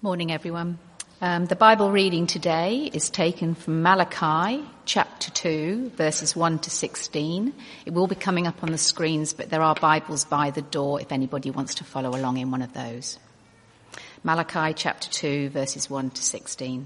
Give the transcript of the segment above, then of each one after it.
Morning, everyone. The Bible reading today is taken from Malachi chapter 2, verses 1 to 16. It will be coming up on the screens, but there are Bibles by the door if anybody wants to follow along in one of those. Malachi chapter 2, verses 1 to 16.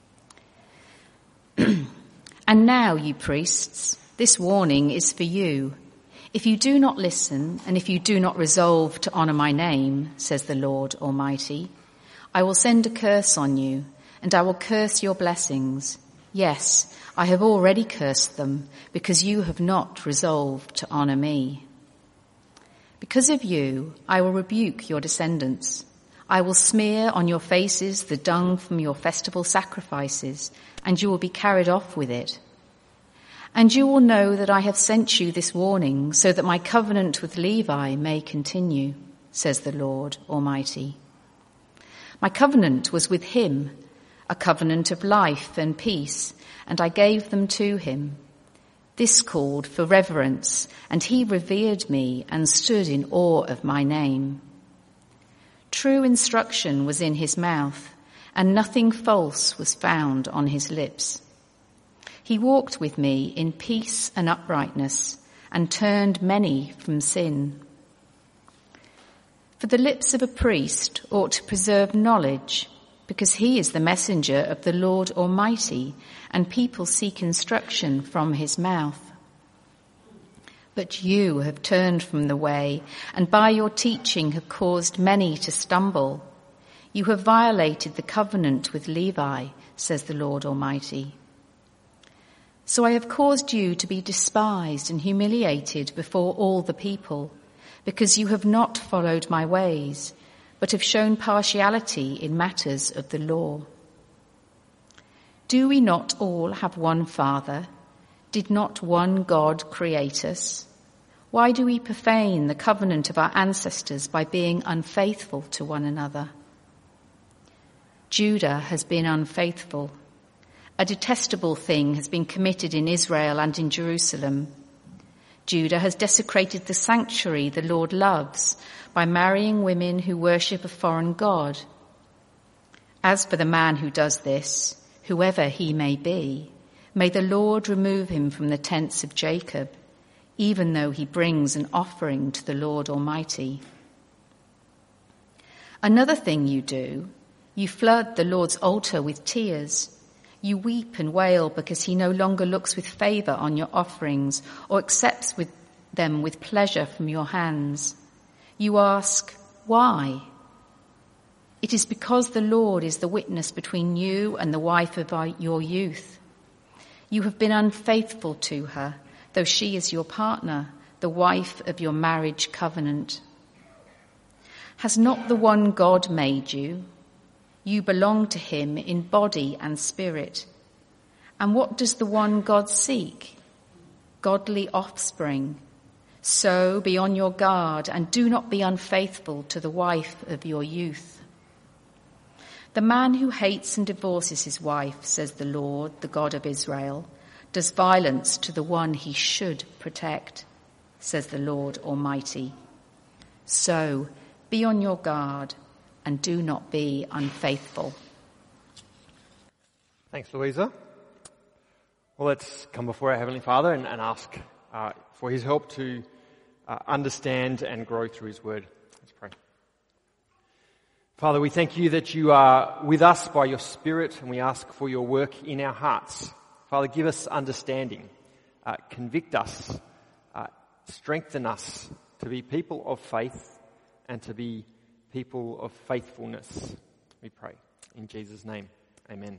And now, you priests, this warning is for you. If you do not listen, and if you do not resolve to honour my name, says the Lord Almighty, I will send a curse on you, and I will curse your blessings. Yes, I have already cursed them, because you have not resolved to honour me. Because of you, I will rebuke your descendants. I will smear on your faces the dung from your festival sacrifices, and you will be carried off with it. And you will know that I have sent you this warning, so that my covenant with Levi may continue, says the Lord Almighty. My covenant was with him, a covenant of life and peace, and I gave them to him. This called for reverence, and he revered me and stood in awe of my name. True instruction was in his mouth, and nothing false was found on his lips. He walked with me in peace and uprightness, and turned many from sin. For the lips of a priest ought to preserve knowledge, because he is the messenger of the Lord Almighty, and people seek instruction from his mouth. But you have turned from the way, and by your teaching have caused many to stumble. You have violated the covenant with Levi, says the Lord Almighty. So I have caused you to be despised and humiliated before all the people, because you have not followed my ways, but have shown partiality in matters of the law. Do we not all have one Father? Did not one God create us? Why do we profane the covenant of our ancestors by being unfaithful to one another? Judah has been unfaithful. A detestable thing has been committed in Israel and in Jerusalem. Judah has desecrated the sanctuary the Lord loves by marrying women who worship a foreign god. As for the man who does this, whoever he may be, may the Lord remove him from the tents of Jacob, even though he brings an offering to the Lord Almighty. Another thing you do, you flood the Lord's altar with tears. You weep and wail because he no longer looks with favour on your offerings or accepts them with pleasure from your hands. You ask, why? It is because the Lord is the witness between you and the wife of your youth. You have been unfaithful to her, though she is your partner, the wife of your marriage covenant. Has not the one God made you? You belong to him in body and spirit. And what does the one God seek? Godly offspring. So be on your guard and do not be unfaithful to the wife of your youth. The man who hates and divorces his wife, says the Lord, the God of Israel, does violence to the one he should protect, says the Lord Almighty. So be on your guard and do not be unfaithful. Thanks, Louisa. Well, let's come before our Heavenly Father and ask for his help to understand and grow through his word. Let's pray. Father, we thank you that you are with us by your Spirit, and we ask for your work in our hearts. Father, give us understanding, convict us, strengthen us to be people of faith and to be people of faithfulness, we pray. In Jesus' name, amen.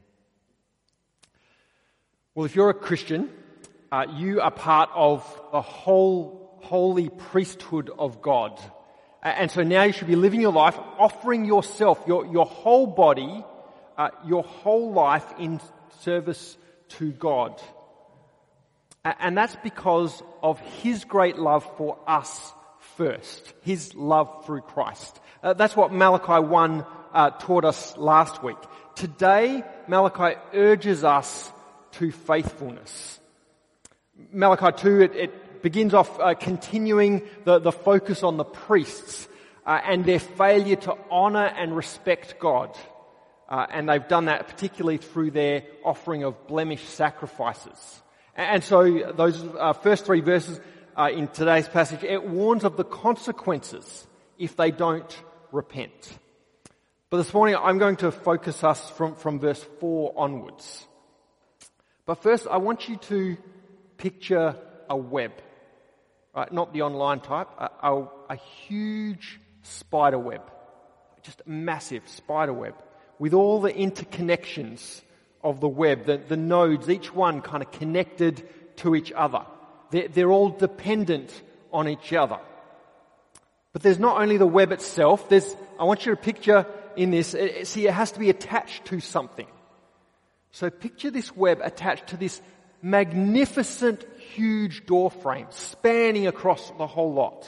Well, if you're a Christian, you are part of the whole holy priesthood of God. And so now you should be living your life, offering yourself, your whole body, your whole life in service to God. And that's because of his great love for us first, his love through Christ. That's what Malachi 1 taught us last week. Today, Malachi urges us to faithfulness. Malachi 2, it begins off continuing the focus on the priests and their failure to honour and respect God. And they've done that particularly through their offering of blemish sacrifices. And so those first 3 verses in today's passage, it warns of the consequences if they don't repent. But this morning I'm going to focus us from verse 4 onwards. But first I want you to picture a web, right? Not the online type, a huge spider web, just a massive spider web with all the interconnections of the web, the nodes, each one kind of connected to each other. They're all dependent on each other. But there's not only the web itself, I want you to picture in this, see, it has to be attached to something. So picture this web attached to this magnificent, huge door frame spanning across the whole lot.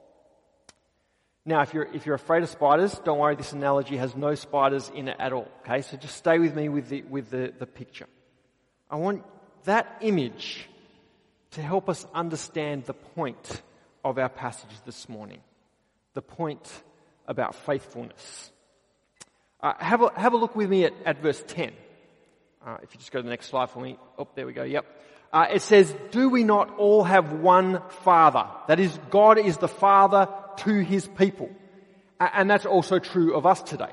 Now, if you're afraid of spiders, don't worry, this analogy has no spiders in it at all. Okay, so just stay with me with the picture. I want that image to help us understand the point of our passage this morning. The point about faithfulness. Have a look with me at verse 10. If you just go to the next slide for me. Oh, there we go, yep. It says, do we not all have one Father? That is, God is the Father to His people. And that's also true of us today.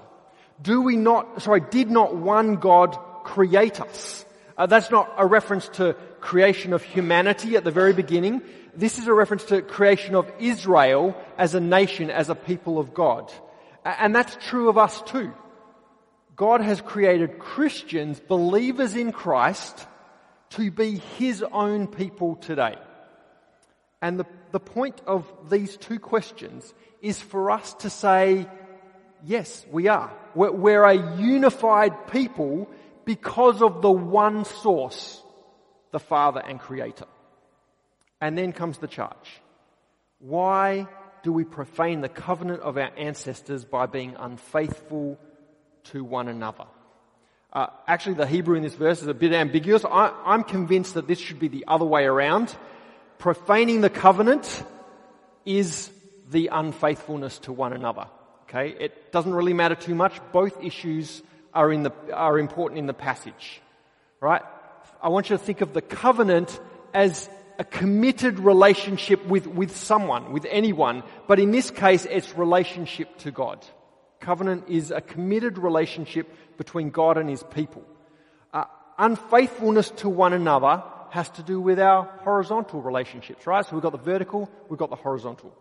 Did not one God create us? That's not a reference to creation of humanity at the very beginning. This is a reference to creation of Israel as a nation, as a people of God. And that's true of us too. God has created Christians, believers in Christ, to be His own people today. And the point of these 2 questions is for us to say, yes, we are. We're a unified people because of the one source, the Father and Creator. And then comes the charge. Why do we profane the covenant of our ancestors by being unfaithful to one another? Actually, the Hebrew in this verse is a bit ambiguous. I'm convinced that this should be the other way around. Profaning the covenant is the unfaithfulness to one another. Okay, it doesn't really matter too much. Both issues are important in the passage, right? I want you to think of the covenant as a committed relationship with someone, with anyone, but in this case, it's relationship to God. Covenant is a committed relationship between God and His people. Unfaithfulness to one another has to do with our horizontal relationships, right? So we've got the vertical, we've got the horizontal.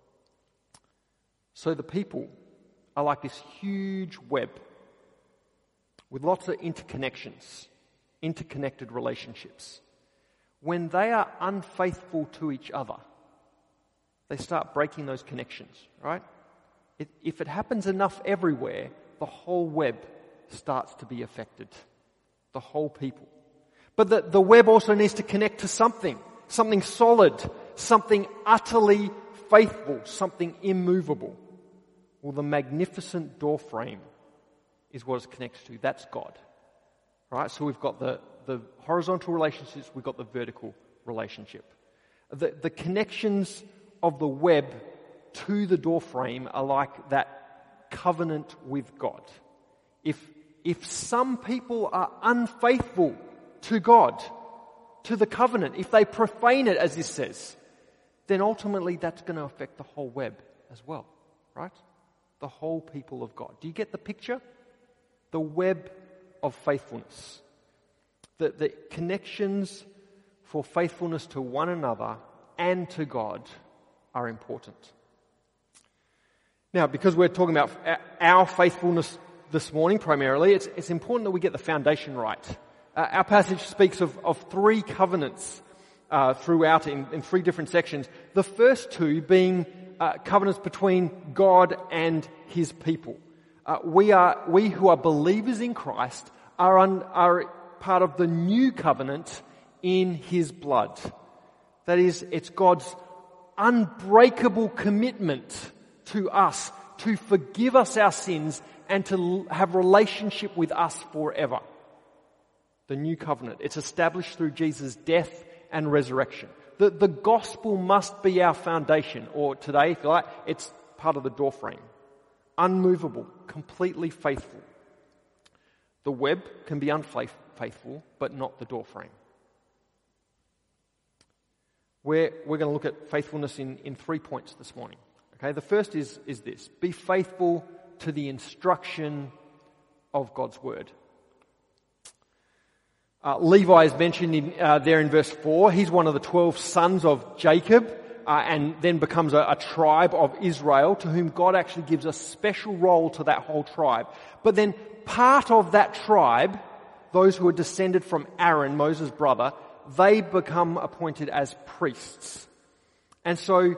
So the people are like this huge web with lots of interconnections, interconnected relationships. When they are unfaithful to each other, they start breaking those connections, right? If it happens enough everywhere, the whole web starts to be affected. The whole people. But the web also needs to connect to something solid, something utterly faithful, something immovable. Well, the magnificent door frame is what it connects to. That's God. Right? So we've got the horizontal relationships, we've got the vertical relationship. The connections of the web to the door frame are like that covenant with God. If some people are unfaithful to God, to the covenant, if they profane it, as this says, then ultimately that's going to affect the whole web as well, right? The whole people of God. Do you get the picture? The web of faithfulness. The connections for faithfulness to one another and to God are important. Now, because we're talking about our faithfulness this morning primarily, it's important that we get the foundation right. Our passage speaks of 3 covenants throughout in 3 different sections. The first 2 being covenants between God and His people. We who are believers in Christ are part of the new covenant in His blood. That is, it's God's unbreakable commitment to us to forgive us our sins and to have relationship with us forever. The new covenant. It's established through Jesus' death and resurrection. The gospel must be our foundation, or today, if you like, it's part of the doorframe. Unmovable, completely faithful. The web can be unfaithful, but not the doorframe. We're going to look at faithfulness in 3 points this morning. Okay, the first is this: be faithful to the instruction of God's word. Levi is mentioned there in verse 4. He's one of the 12 sons of Jacob, and then becomes a tribe of Israel, to whom God actually gives a special role to that whole tribe. But then part of that tribe, those who are descended from Aaron, Moses' brother, they become appointed as priests. And so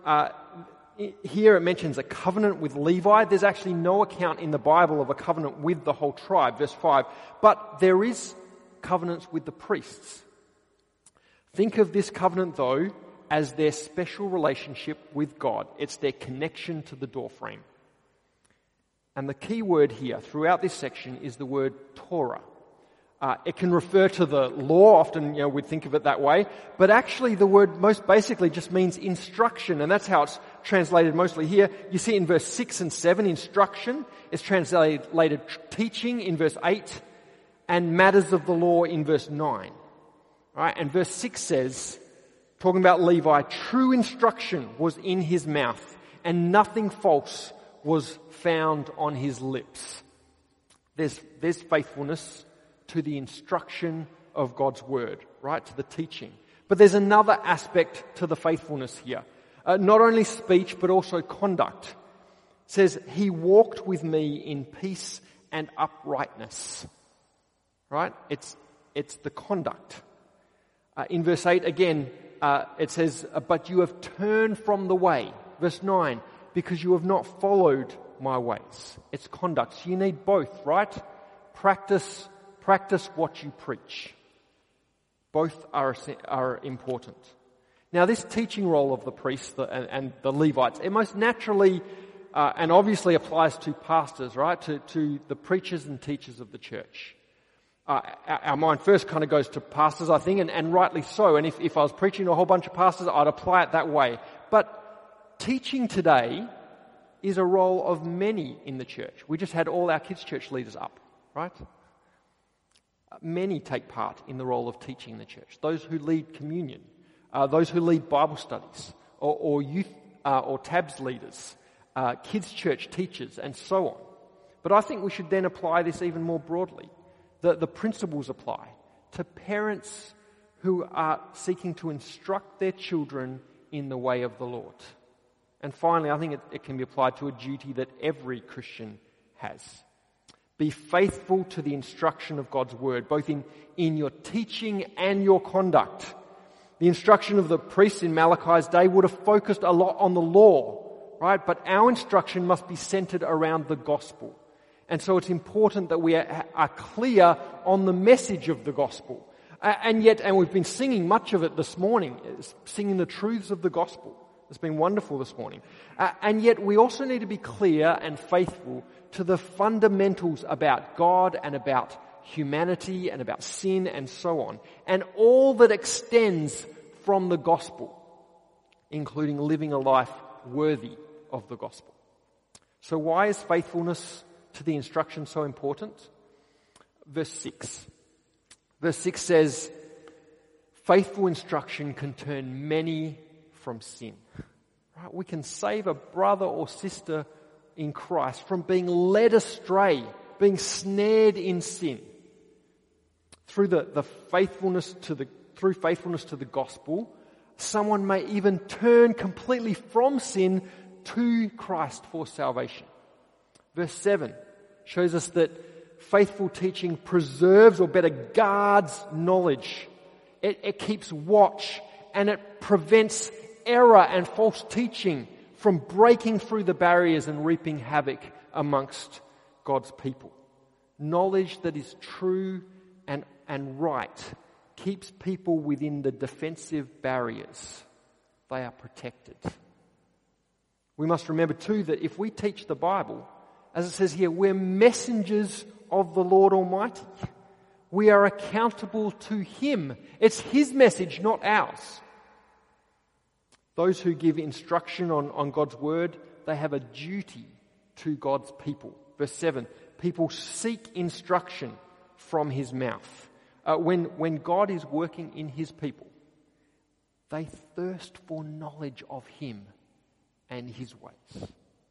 here it mentions a covenant with Levi. There's actually no account in the Bible of a covenant with the whole tribe, verse 5. But there is covenants with the priests. Think of this covenant, though, as their special relationship with God. It's their connection to the doorframe. And the key word here throughout this section is the word Torah. It can refer to the law, often we'd think of it that way, but actually the word most basically just means instruction, and that's how it's translated mostly here. You see in verse 6 and 7, instruction is translated teaching in verse 8, and matters of the law in verse 9. Right? And verse 6 says, talking about Levi, true instruction was in his mouth, and nothing false was found on his lips. There's faithfulness to the instruction of God's word, right? To the teaching. But there's another aspect to the faithfulness here. Not only speech, but also conduct. It says, he walked with me in peace and uprightness. Right? It's the conduct. In verse 8 again, it says, but you have turned from the way. Verse 9, because you have not followed my ways. It's conduct. So you need both, right? Practice what you preach. Both are important. Now this teaching role of the priests and the Levites, it most naturally and obviously applies to pastors, right? To the preachers and teachers of the church. Our mind first kind of goes to pastors, I think, and rightly so. And if I was preaching to a whole bunch of pastors, I'd apply it that way. But teaching today is a role of many in the church. We just had all our kids' church leaders up, right? Many take part in the role of teaching in the church. Those who lead communion, those who lead Bible studies, or youth or TABS leaders, kids' church teachers, and so on. But I think we should then apply this even more broadly. The principles apply to parents who are seeking to instruct their children in the way of the Lord. And finally, I think it can be applied to a duty that every Christian has. Be faithful to the instruction of God's word, both in your teaching and your conduct. The instruction of the priests in Malachi's day would have focused a lot on the law, right? But our instruction must be centered around the gospel. And so it's important that we are clear on the message of the gospel. And we've been singing much of it this morning, singing the truths of the gospel. It's been wonderful this morning. And yet we also need to be clear and faithful to the fundamentals about God and about humanity and about sin and so on. And all that extends from the gospel, including living a life worthy of the gospel. So why is faithfulness to the instruction so important? Verse 6. Verse 6 says, faithful instruction can turn many from sin. Right? We can save a brother or sister in Christ from being led astray, being snared in sin. Through faithfulness to the gospel, someone may even turn completely from sin to Christ for salvation. Verse 7 shows us that faithful teaching preserves, or better, guards knowledge. It keeps watch, and it prevents error and false teaching from breaking through the barriers and reaping havoc amongst God's people. Knowledge that is true and right keeps people within the defensive barriers. They are protected. We must remember too that if we teach the Bible, as it says here, we're messengers of the Lord Almighty. We are accountable to Him. It's His message, not ours. Those who give instruction on God's word, they have a duty to God's people. Verse 7, people seek instruction from his mouth. When God is working in his people, they thirst for knowledge of him and his ways.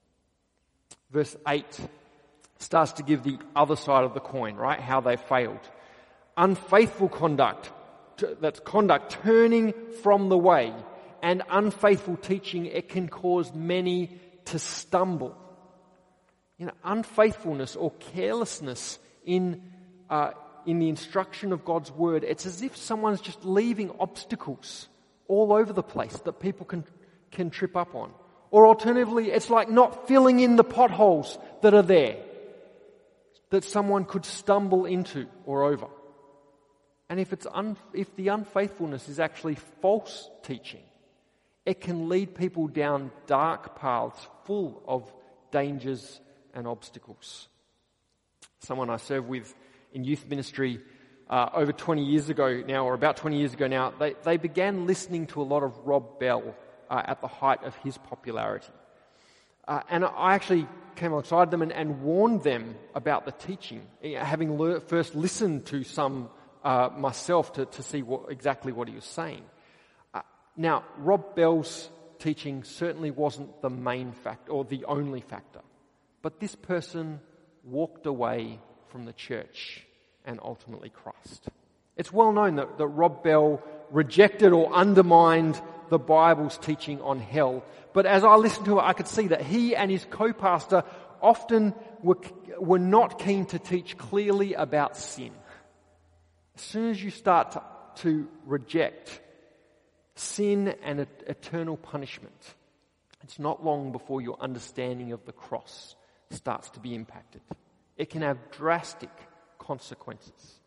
Verse 8 starts to give the other side of the coin, right? How they failed. Unfaithful conduct, that's conduct turning from the way, and unfaithful teaching, it can cause many to stumble. Unfaithfulness or carelessness in the instruction of God's word, it's as if someone's just leaving obstacles all over the place that people can trip up on. Or alternatively, it's like not filling in the potholes that are there that someone could stumble into or over. And if the unfaithfulness is actually false teaching, it can lead people down dark paths full of dangers and obstacles. Someone I serve with in youth ministry over 20 years ago now, or about 20 years ago now, they began listening to a lot of Rob Bell at the height of his popularity. And I actually came alongside them and warned them about the teaching, having first listened to some myself to see exactly what he was saying. Now, Rob Bell's teaching certainly wasn't the main factor or the only factor, but this person walked away from the church and ultimately Christ. It's well known that Rob Bell rejected or undermined the Bible's teaching on hell, but as I listened to it, I could see that he and his co-pastor often were not keen to teach clearly about sin. As soon as you start to reject sin and eternal punishment, it's not long before your understanding of the cross starts to be impacted. It can have drastic consequences.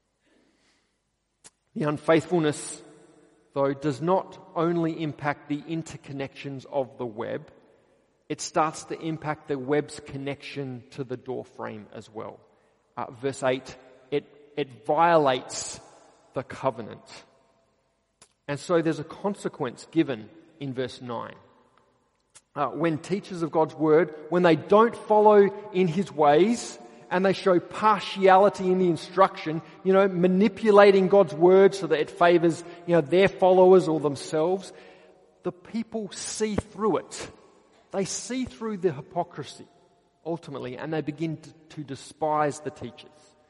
The unfaithfulness, though, does not only impact the interconnections of the web, it starts to impact the web's connection to the doorframe as well. Verse 8, it violates the covenant. And so there's a consequence given in verse 9. When teachers of God's word, when they don't follow in his ways and they show partiality in the instruction, manipulating God's word so that it favors, their followers or themselves, the people see through it. They see through the hypocrisy, ultimately, and they begin to despise the teachers.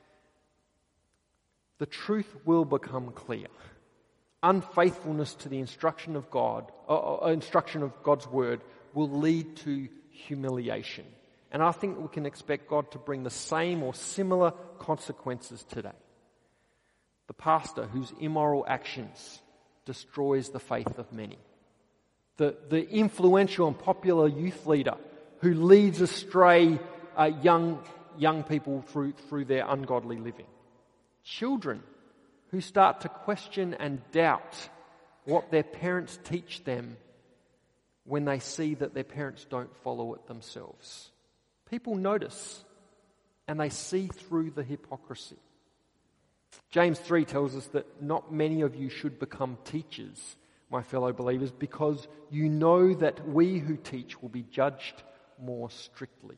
The truth will become clear. Unfaithfulness to the instruction of God, instruction of God's word, will lead to humiliation. And I think we can expect God to bring the same or similar consequences today. The pastor whose immoral actions destroys the faith of many. The influential and popular youth leader who leads astray young people through their ungodly living. Children who start to question and doubt what their parents teach them when they see that their parents don't follow it themselves. People notice and they see through the hypocrisy. James 3 tells us that not many of you should become teachers, my fellow believers, because you know that we who teach will be judged more strictly.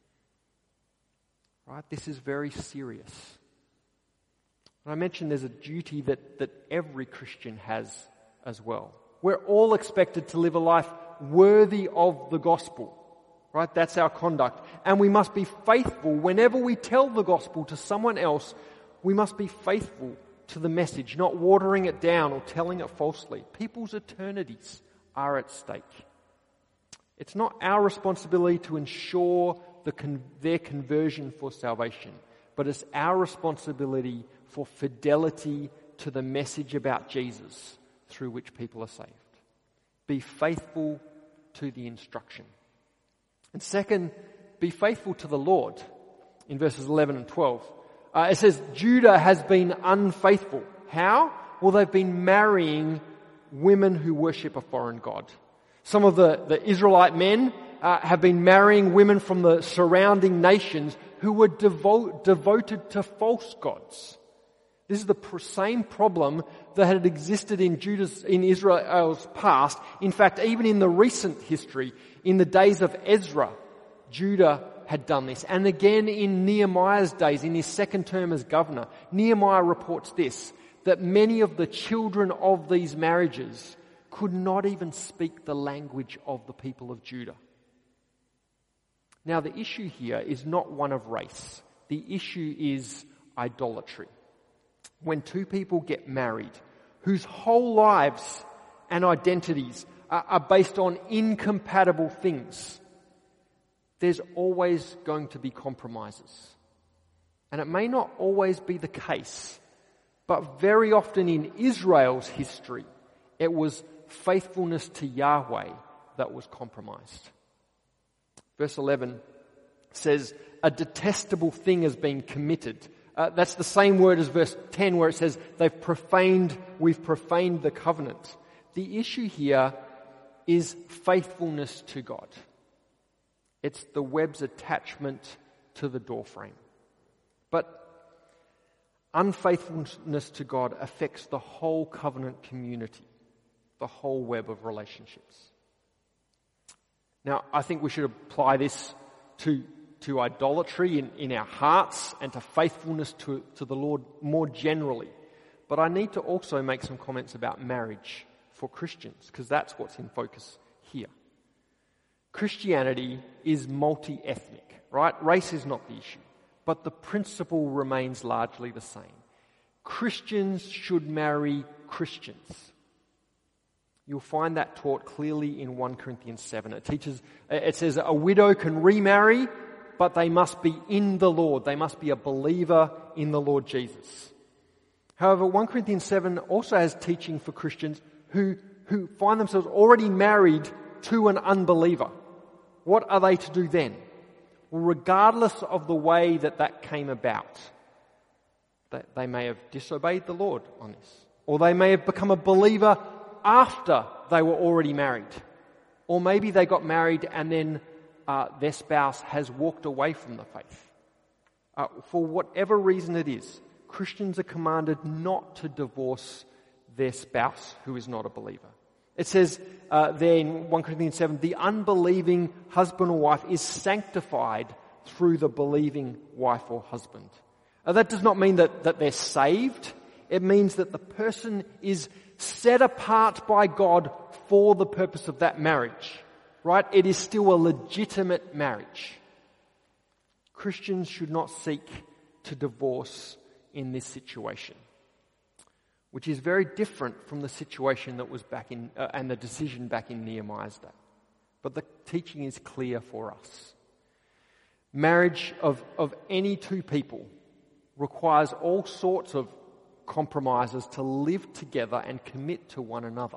Right? This is very serious. And I mentioned there's a duty that every Christian has as well. We're all expected to live a life worthy of the gospel. Right? That's our conduct. And we must be faithful whenever we tell the gospel to someone else. We must be faithful to the message, not watering it down or telling it falsely. People's eternities are at stake. It's not our responsibility to ensure their conversion for salvation, but it's our responsibility for fidelity to the message about Jesus through which people are saved. Be faithful to the instruction. And second, be faithful to the Lord. In verses 11 and 12, it says, Judah has been unfaithful. How? Well, they've been marrying women who worship a foreign god. Some of the Israelite men have been marrying women from the surrounding nations who were devoted to false gods. This is the same problem that had existed in Israel's past. In fact, even in the recent history, in the days of Ezra, Judah had done this. And again in Nehemiah's days, in his second term as governor, Nehemiah reports this, that many of the children of these marriages could not even speak the language of the people of Judah. Now the issue here is not one of race. The issue is idolatry. When two people get married, whose whole lives and identities are based on incompatible things, there's always going to be compromises. And it may not always be the case, but very often in Israel's history, it was faithfulness to Yahweh that was compromised. Verse 11 says, a detestable thing has been committed. That's the same word as verse 10 where it says, we've profaned the covenant. The issue here is faithfulness to God. It's the web's attachment to the doorframe. But unfaithfulness to God affects the whole covenant community, the whole web of relationships. Now, I think we should apply this to idolatry in our hearts and to faithfulness to the Lord more generally. But I need to also make some comments about marriage for Christians, because that's what's in focus here. Christianity is multi-ethnic, right? Race is not the issue, but the principle remains largely the same. Christians should marry Christians. You'll find that taught clearly in 1 Corinthians 7. It says a widow can remarry, but they must be in the Lord. They must be a believer in the Lord Jesus. However, 1 Corinthians 7 also has teaching for Christians who find themselves already married to an unbeliever. What are they to do then? Well, regardless of the way that came about, they may have disobeyed the Lord on this, or they may have become a believer after they were already married, or maybe they got married and then their spouse has walked away from the faith. For whatever reason it is, Christians are commanded not to divorce their spouse who is not a believer. It says there in 1 Corinthians 7, the unbelieving husband or wife is sanctified through the believing wife or husband. That does not mean that they're saved. It means that the person is set apart by God for the purpose of that marriage, right? It is still a legitimate marriage. Christians should not seek to divorce in this situation, which is very different from the situation that was back in, and the decision back in Nehemiah's day. But the teaching is clear for us. Marriage of any two people requires all sorts of compromises to live together and commit to one another.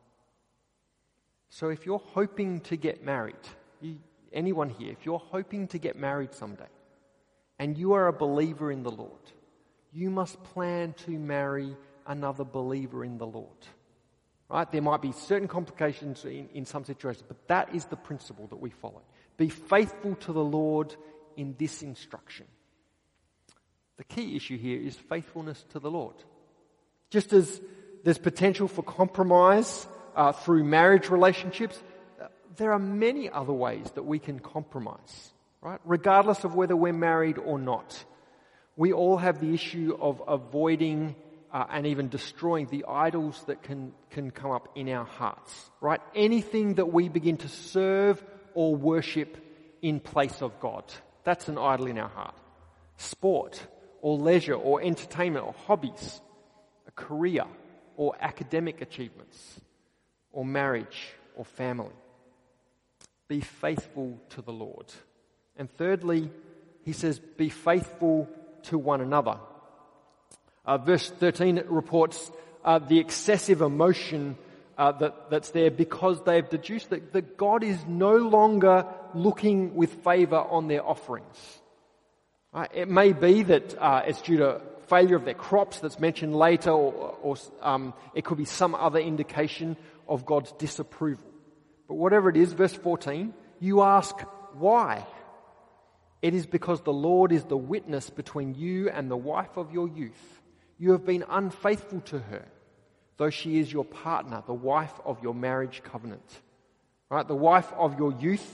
So if you're hoping to get married, anyone here, if you're hoping to get married someday, and you are a believer in the Lord, you must plan to marry another believer in the Lord. Right? There might be certain complications in some situations, but that is the principle that we follow. Be faithful to the Lord in this instruction. The key issue here is faithfulness to the Lord. Just as there's potential for compromise through marriage relationships, there are many other ways that we can compromise, right? Regardless of whether we're married or not. We all have the issue of avoiding and even destroying the idols that can come up in our hearts, right? Anything that we begin to serve or worship in place of God, that's an idol in our heart. Sport or leisure or entertainment or hobbies, a career or academic achievements or marriage or family. Be faithful to the Lord. And thirdly, he says, be faithful to one another. Verse 13 reports the excessive emotion that's there because they have deduced that God is no longer looking with favour on their offerings. It may be that it's due to failure of their crops that's mentioned later, or it could be some other indication of God's disapproval. But whatever it is, verse 14, you ask, why? It is because the Lord is the witness between you and the wife of your youth. You have been unfaithful to her, though she is your partner, the wife of your marriage covenant. Right? The wife of your youth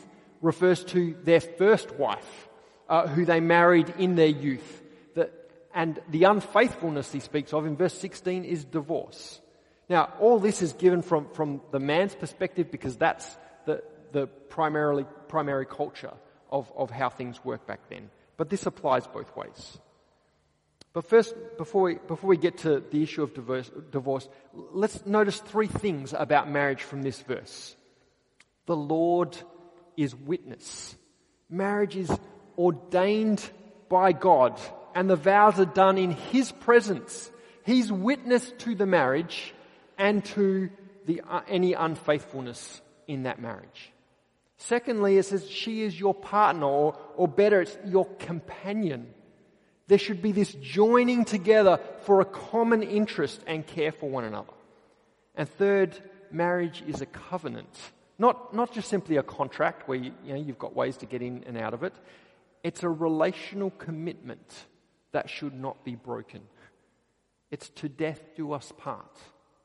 refers to their first wife, who they married in their youth. And the unfaithfulness he speaks of in verse 16 is divorce. Now, all this is given from the man's perspective because that's the primary culture of how things work back then. But this applies both ways. But first, before we get to the issue of divorce, let's notice three things about marriage from this verse. The Lord is witness. Marriage is ordained by God, and the vows are done in His presence. He's witness to the marriage and to any unfaithfulness in that marriage. Secondly, it says she is your partner, or better, it's your companion. There should be this joining together for a common interest and care for one another. And third, marriage is a covenant. Not just simply a contract where you've got ways to get in and out of it. It's a relational commitment that should not be broken. It's to death do us part.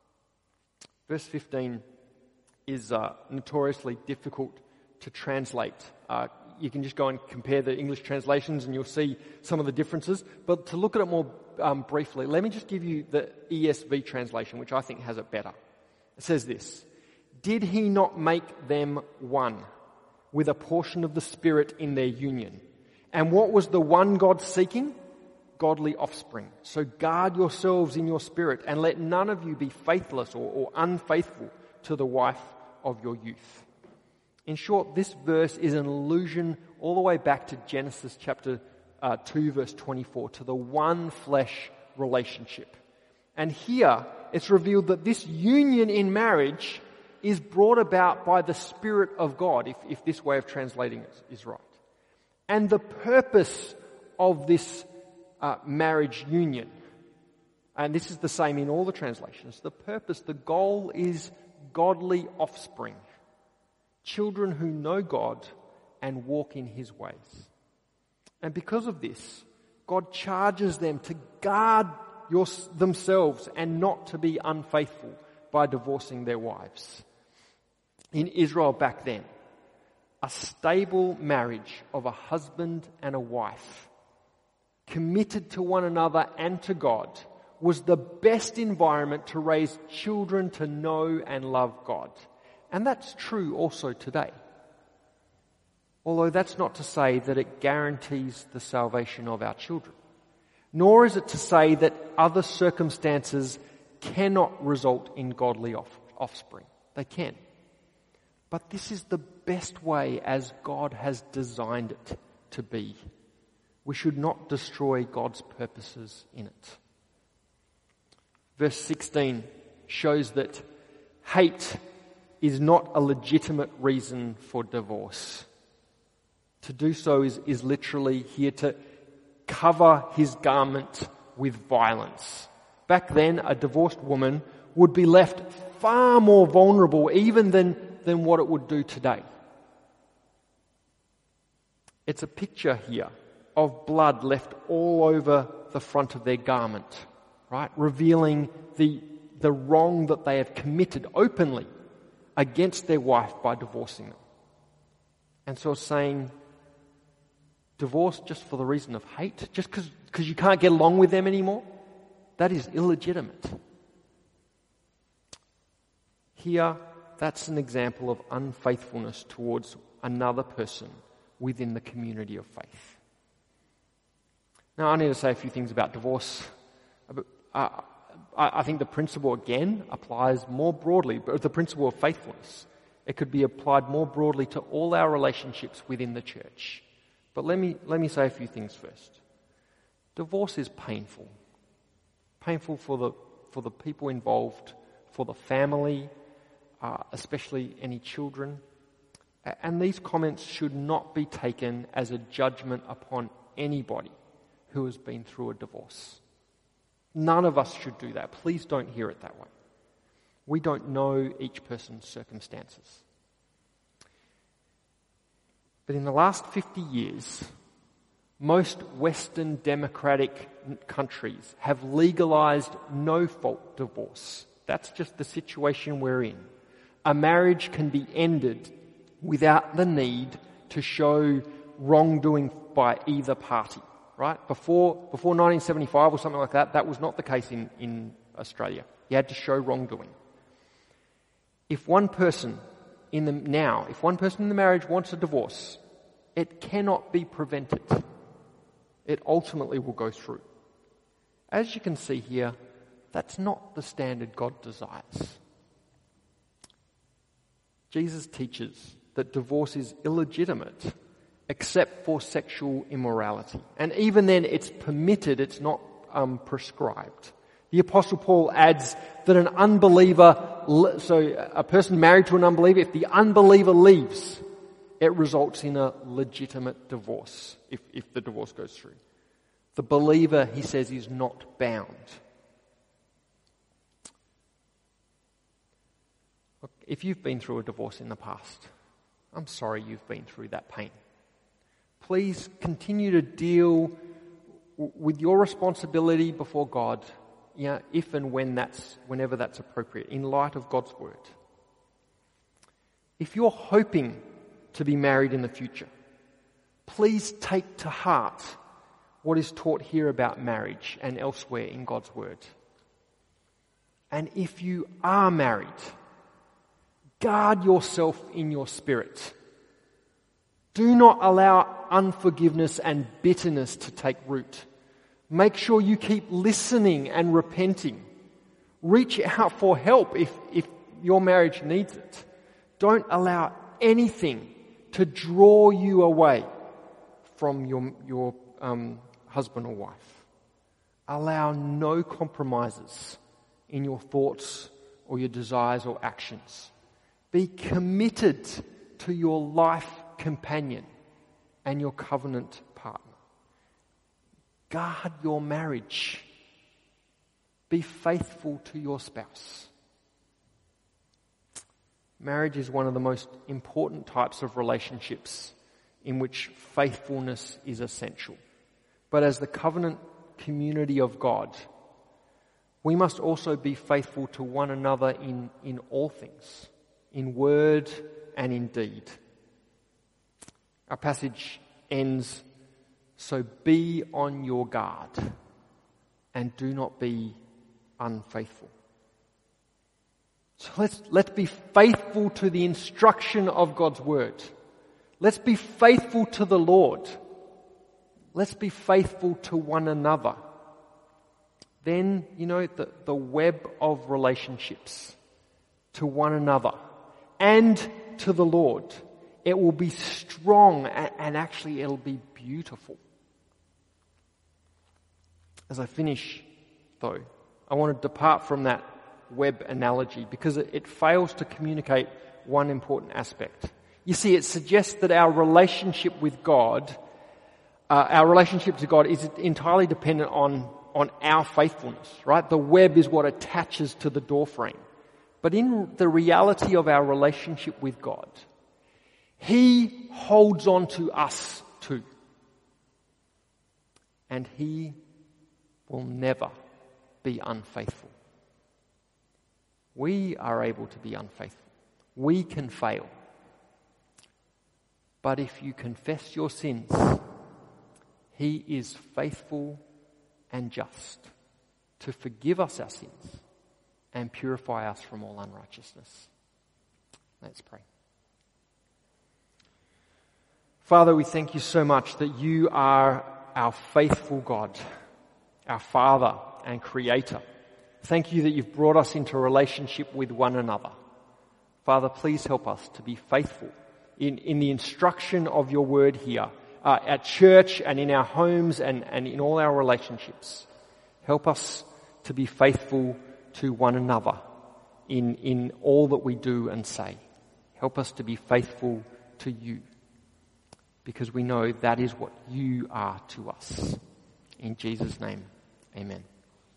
Verse 15 is notoriously difficult to translate. You can just go and compare the English translations and you'll see some of the differences. But to look at it more briefly, let me just give you the ESV translation, which I think has it better. It says this: "Did He not make them one with a portion of the Spirit in their union? And what was the one God seeking? Godly offspring. So guard yourselves in your spirit, and let none of you be faithless or unfaithful to the wife of your youth." In short, this verse is an allusion all the way back to Genesis chapter 2 verse 24, to the one flesh relationship. And here it's revealed that this union in marriage is brought about by the Spirit of God, if this way of translating it is right. And the purpose of this marriage union, and this is the same in all the translations, the goal is godly offspring. Children who know God and walk in His ways. And because of this, God charges them to guard themselves and not to be unfaithful by divorcing their wives. In Israel back then, a stable marriage of a husband and a wife, committed to one another and to God, was the best environment to raise children to know and love God. And that's true also today. Although that's not to say that it guarantees the salvation of our children. Nor is it to say that other circumstances cannot result in godly offspring. They can. But this is the best way as God has designed it to be. We should not destroy God's purposes in it. Verse 16 shows that hate is not a legitimate reason for divorce. To do so is literally here to cover his garment with violence. Back then, a divorced woman would be left far more vulnerable even than what it would do today. It's a picture here of blood left all over the front of their garment, right? Revealing the wrong that they have committed openly against their wife by divorcing them. And so saying divorce just for the reason of hate, just because you can't get along with them anymore, that is illegitimate. Here, that's an example of unfaithfulness towards another person within the community of faith. Now, I need to say a few things about divorce. I think the principle, again, applies more broadly, but the principle of faithfulness. It could be applied more broadly to all our relationships within the church. But let me say a few things first. Divorce is painful. Painful for the people involved, for the family, especially any children. And these comments should not be taken as a judgment upon anybody who has been through a divorce. None of us should do that. Please don't hear it that way. We don't know each person's circumstances. But in the last 50 years, most Western democratic countries have legalized no-fault divorce. That's just the situation we're in. A marriage can be ended without the need to show wrongdoing by either party, right? Before 1975 or something like that, that was not the case in Australia. You had to show wrongdoing. If one person in the marriage wants a divorce, it cannot be prevented. It ultimately will go through. As you can see here, that's not the standard God desires. Jesus teaches that divorce is illegitimate except for sexual immorality. And even then it's permitted, it's not prescribed. The Apostle Paul adds that an unbeliever, so a person married to an unbeliever, if the unbeliever leaves, it results in a legitimate divorce if the divorce goes through. The believer, he says, is not bound. Look, if you've been through a divorce in the past, I'm sorry you've been through that pain. Please continue to deal with your responsibility before God, if and whenever that's appropriate, in light of God's word. If you're hoping to be married in the future, please take to heart what is taught here about marriage and elsewhere in God's word. And if you are married, guard yourself in your spirit. Do not allow unforgiveness and bitterness to take root. Make sure you keep listening and repenting. Reach out for help if your marriage needs it. Don't allow anything to draw you away from your husband or wife. Allow no compromises in your thoughts or your desires or actions. Be committed to your life companion and your covenant partner. Guard your marriage. Be faithful to your spouse. Marriage is one of the most important types of relationships in which faithfulness is essential. But as the covenant community of God, we must also be faithful to one another in all things, in word and in deed. Our passage ends, so be on your guard and do not be unfaithful. So let's be faithful to the instruction of God's word. Let's be faithful to the Lord. Let's be faithful to one another. Then, the web of relationships to one another and to the Lord, it will be strong and actually it'll be beautiful. As I finish, though, I want to depart from that web analogy because it fails to communicate one important aspect. You see, it suggests that our relationship with God, our relationship to God is entirely dependent on our faithfulness, right? The web is what attaches to the doorframe. But in the reality of our relationship with God, He holds on to us too. And He will never be unfaithful. We are able to be unfaithful. We can fail. But if you confess your sins, He is faithful and just to forgive us our sins and purify us from all unrighteousness. Let's pray. Father, we thank you so much that you are our faithful God, our Father and Creator. Thank you that you've brought us into a relationship with one another. Father, please help us to be faithful in the instruction of your word here, at church and in our homes and in all our relationships. Help us to be faithful to one another in all that we do and say. Help us to be faithful to you, because we know that is what you are to us. In Jesus' name, amen.